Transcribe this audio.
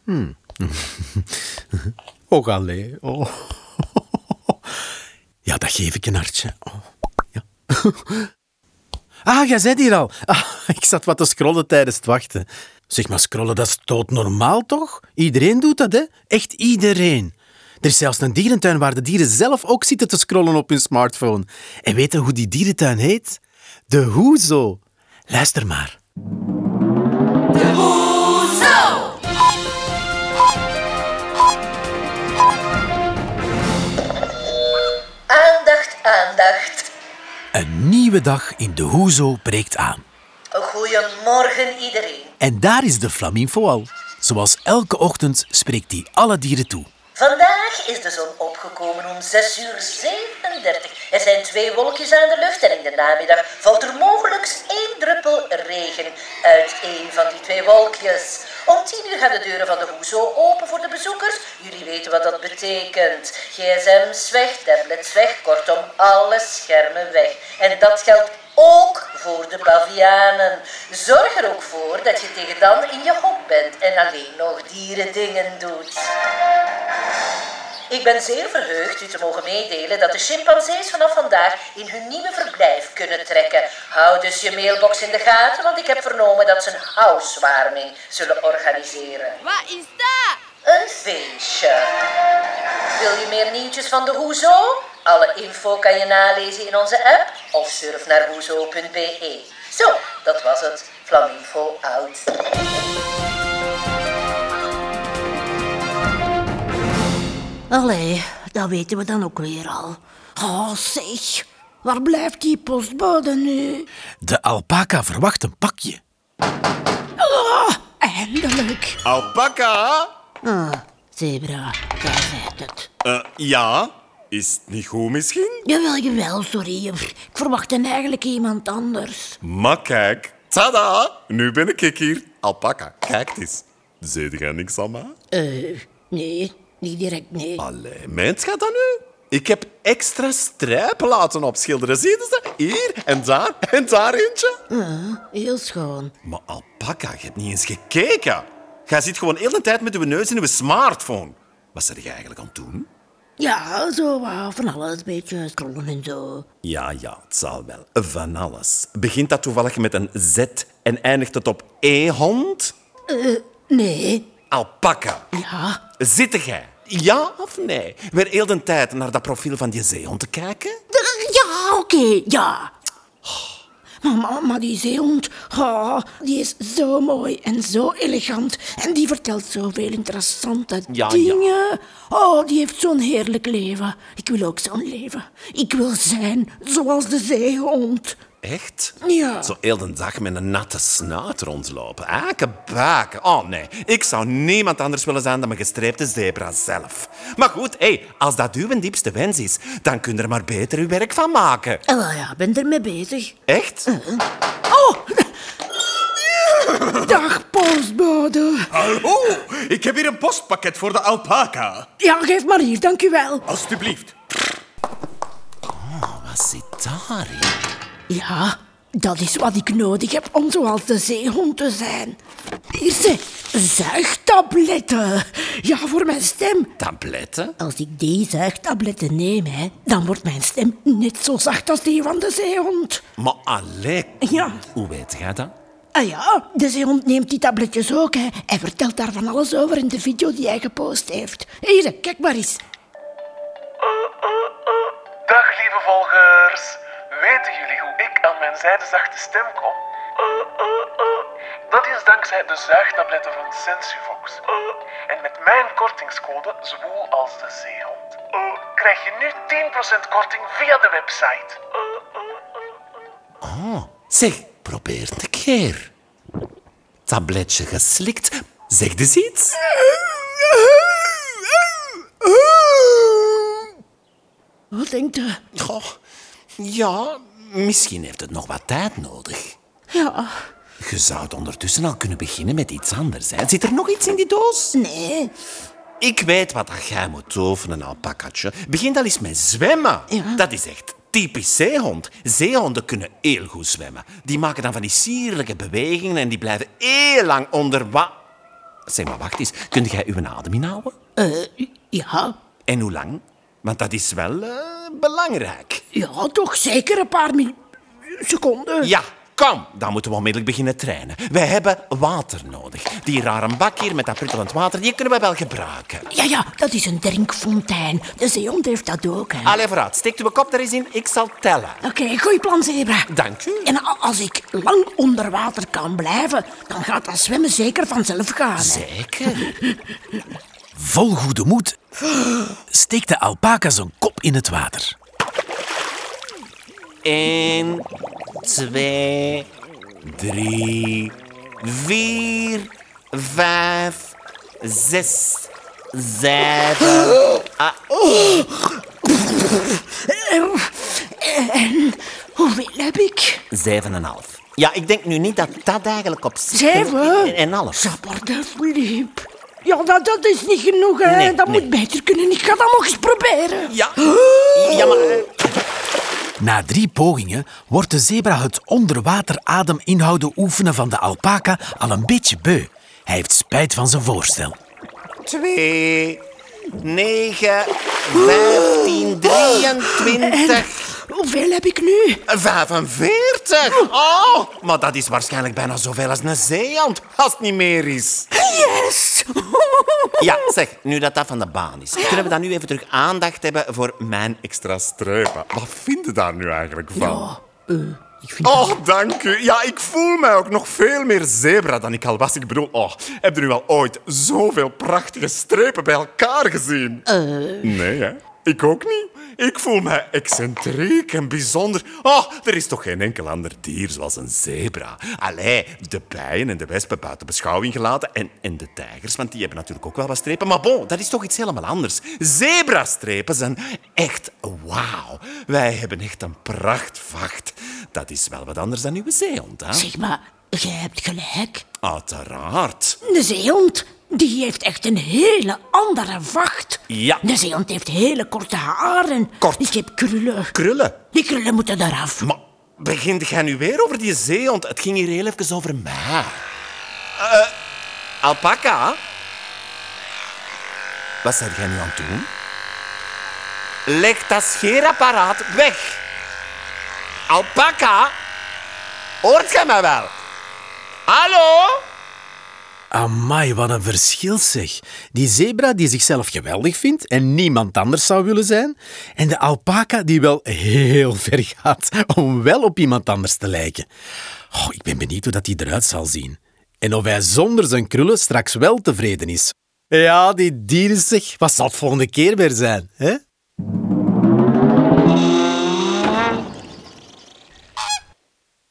Och, allee. Oh. Ja, dat geef ik een hartje. Oh. Ja. Jij bent hier al. Ik zat wat te scrollen tijdens het wachten. Zeg maar, scrollen, dat is doodnormaal, toch? Iedereen doet dat, hè? Echt iedereen. Er is zelfs een dierentuin waar de dieren zelf ook zitten te scrollen op hun smartphone. En weet je hoe die dierentuin heet? De Hoezo. Luister maar. De Hoezo! Aandacht, aandacht. Een nieuwe dag in de Hoezo breekt aan. Goedemorgen iedereen. En daar is de Flaminfo al. Zoals elke ochtend spreekt hij alle dieren toe. Vandaag is de zon opgekomen om 6:37. Er zijn 2 wolkjes aan de lucht en in de namiddag valt er mogelijk 1 druppel regen uit 1 van die 2 wolkjes. Om 10 uur gaan de deuren van de Hoezo open voor de bezoekers. Jullie weten wat dat betekent. gsm's weg, tablets weg, kortom alle schermen weg. En dat geldt ook voor de bavianen. Zorg er ook voor dat je tegen dan in je hok bent en alleen nog dierendingen doet. Ik ben zeer verheugd u te mogen meedelen dat de chimpansees vanaf vandaag in hun nieuwe verblijf kunnen trekken. Hou dus je mailbox in de gaten, want ik heb vernomen dat ze een housewarming zullen organiseren. Wat is dat? Een feestje. Wil je meer nieuwtjes van de Hoezo? Alle info kan je nalezen in onze app of surf naar hoezo.be. Zo, dat was het. Flaminfo out. Allee, dat weten we dan ook weer al. Oh, zeg. Waar blijft die postbode nu? De alpaca verwacht een pakje. Oh, eindelijk. Alpaca? Zebra, jij zei het. Ja. Is het niet goed misschien? Jawel, sorry. Ik verwachtte eigenlijk iemand anders. Maar kijk. Tada! Nu ben ik hier. Alpaca, kijk eens. Zet jij niks aan mij? Nee, niet direct, nee. Allee, meent jij dat nu? Ik heb extra strijpen laten opschilderen. Zie je ze? Hier en daar eentje. Heel schoon. Maar Alpaca, je hebt niet eens gekeken. Jij zit gewoon heel de tijd met je neus in je smartphone. Wat zit je eigenlijk aan het doen? Ja, zo van alles. Een beetje scrollen en zo. Ja, het zal wel. Van alles. Begint dat toevallig met een Z en eindigt het op E-hond? Nee. Alpaca. Ja. Zit jij? Ja of nee? Weer heel de tijd naar dat profiel van die zeehond te kijken? Ja, oké, ja. Maar die zeehond, die is zo mooi en zo elegant. En die vertelt zoveel interessante dingen. Oh, die heeft zo'n heerlijk leven. Ik wil ook zo'n leven. Ik wil zijn zoals de zeehond. Echt? Ja. Zo heel de dag met een natte snuit rondlopen. Akenbaken. Oh nee, ik zou niemand anders willen zijn dan mijn gestreepte zebra zelf. Maar goed, als dat uw diepste wens is, dan kun je er maar beter uw werk van maken. Wel ja, ben ermee bezig. Echt? Oh! Dag, postbode. Hallo, ik heb hier een postpakket voor de alpaca. Ja, geef maar hier, dank u wel. Alsjeblieft. Wat zit daarin? Ja, dat is wat ik nodig heb om zoals de zeehond te zijn. Hier ze, zuigtabletten. Ja, voor mijn stem. Tabletten? Als ik die zuigtabletten neem, dan wordt mijn stem net zo zacht als die van de zeehond. Maar allee, Ja. hoe weet jij dat? Ah ja, de zeehond neemt die tabletjes ook. Hij vertelt daar van alles over in de video die hij gepost heeft. Hier, kijk maar eens. Dag lieve volgers. Weten jullie hoe ik aan mijn zijdezachte stem kom? Dat is dankzij de zuigtabletten van Sensuvox. En met mijn kortingscode zwoel als de zeehond krijg je nu 10% korting via de website. Zeg, probeer het een keer. Tabletje geslikt. Zeg dus iets. Wat denkt u? Goh, ja, misschien heeft het nog wat tijd nodig. Ja, Je zou het ondertussen al kunnen beginnen met iets anders. Hè? Zit er nog iets in die doos? nee. Ik weet wat dat jij moet toveren, alpakatje. Begin dan eens met zwemmen. Ja. Dat is echt typisch zeehond. Zeehonden kunnen heel goed zwemmen. Die maken dan van die sierlijke bewegingen en die blijven heel lang onder Zeg maar, wacht eens. Kun jij uw adem inhouden? Ja. En hoe lang? Want dat is wel belangrijk. Ja, toch zeker een paar seconden. Ja, kom. Dan moeten we onmiddellijk beginnen trainen. Wij hebben water nodig. Die rare bak hier met dat pruttelend water, die kunnen we wel gebruiken. Ja, dat is een drinkfontein. De zeehond heeft dat ook, hè. Allee, vooruit. Steek uw kop er eens in. Ik zal tellen. Oké, goeie plan, Zebra. Dank u. En als ik lang onder water kan blijven, dan gaat dat zwemmen zeker vanzelf gaan. Hè. Zeker. Vol goede moed steekt de alpaca zijn kop in het water. 1, 2, 3, 4, 5, 6, 7... En hoeveel heb ik? 7,5. Ja, ik denk nu niet dat dat eigenlijk op zich... 7? En half. Sapper Philippe. Ja, dat is niet genoeg, hè. Nee, dat nee. moet beter kunnen. Ik ga dat nog eens proberen. Ja. Ja, maar... Na 3 pogingen wordt de zebra het onderwater adem inhouden oefenen van de alpaca al een beetje beu. Hij heeft spijt van zijn voorstel. 2, 9, 15, 23... Hoeveel heb ik nu? 45? Oh, maar dat is waarschijnlijk bijna zoveel als een zeehond, als het niet meer is. Yes! Ja, zeg, nu dat dat van de baan is, kunnen we dan nu even terug aandacht hebben voor mijn extra strepen. Wat vind je daar nu eigenlijk van? Ik vind Oh, dank u. Ja, ik voel mij ook nog veel meer zebra dan ik al was. Ik bedoel, heb je nu al ooit zoveel prachtige strepen bij elkaar gezien? Nee, hè? Ik ook niet. Ik voel mij excentriek en bijzonder. Oh, er is toch geen enkel ander dier zoals een zebra. Allee, de bijen en de wespen buiten beschouwing gelaten. En de tijgers, want die hebben natuurlijk ook wel wat strepen. Maar bon, dat is toch iets helemaal anders. Zebrastrepen zijn echt wauw. Wij hebben echt een prachtvacht. Dat is wel wat anders dan uw zeehond, hè? Zeg maar, jij hebt gelijk. Uiteraard. De zeehond, die heeft echt een hele andere vacht. Ja. De zeehond heeft hele korte haren. Kort. Ik heb krullen. Krullen. Die krullen moeten eraf. Maar begint jij nu weer over die zeehond? Het ging hier heel even over mij. Alpaca? Wat zijn jij nu aan het doen? Leg dat scheerapparaat weg. Alpaca? Hoort jij mij wel? Hallo? Amai, wat een verschil zeg. Die zebra die zichzelf geweldig vindt en niemand anders zou willen zijn. En de alpaca die wel heel ver gaat om wel op iemand anders te lijken. Oh, ik ben benieuwd hoe dat die eruit zal zien. En of hij zonder zijn krullen straks wel tevreden is. Ja, die dieren zeg. Wat zal het volgende keer weer zijn, hè?